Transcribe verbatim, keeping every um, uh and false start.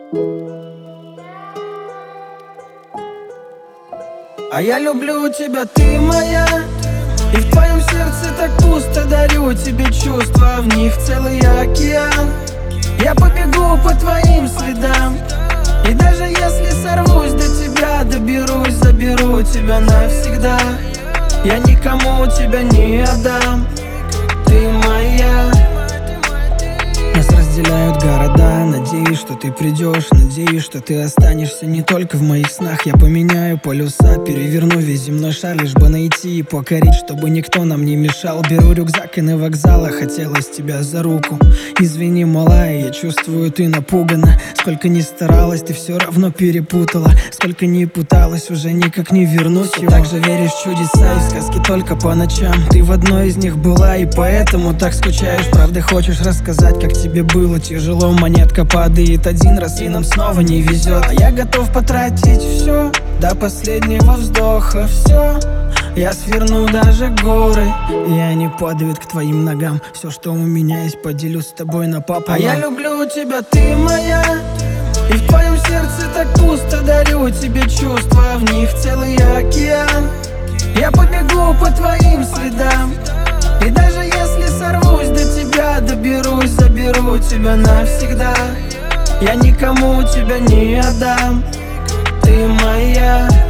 А я люблю тебя, ты моя, и в твоем сердце так пусто. Дарю тебе чувства, в них целый океан. Я побегу по твоим следам, и даже если сорвусь до тебя, доберусь, заберу тебя навсегда. Я никому тебя не отдам, ты моя. Нас разделяют города, надеюсь, что ты придешь, надеюсь, что ты останешься не только в моих снах. Я поменяю полюса, переверну весь земной шар, лишь бы найти и покорить, чтобы никто нам не мешал. Беру рюкзак и на вокзала, хотелось тебя за руку. Извини, малая, я чувствую, ты напугана. Сколько ни старалась, ты все равно перепутала. Сколько ни пыталась, уже никак не вернусь. Все так же веришь в чудеса и сказки только по ночам. Ты в одной из них была, и поэтому так скучаешь. Правда, хочешь рассказать, как тебе было тяжело. Монетка падает один раз, и нам снова не везет. А я готов потратить все до последнего вздоха. Все, я сверну даже горы, и они падают к твоим ногам. Все, что у меня есть, поделюсь с тобой напополам. А я люблю тебя, ты моя, и в твоем сердце так пусто. Дарю тебе чувства, в них целый океан. Я побегу по твоим следам, и даже если сорвусь до тебя, доберусь, заберу тебя навсегда. Я никому тебя не отдам, ты моя.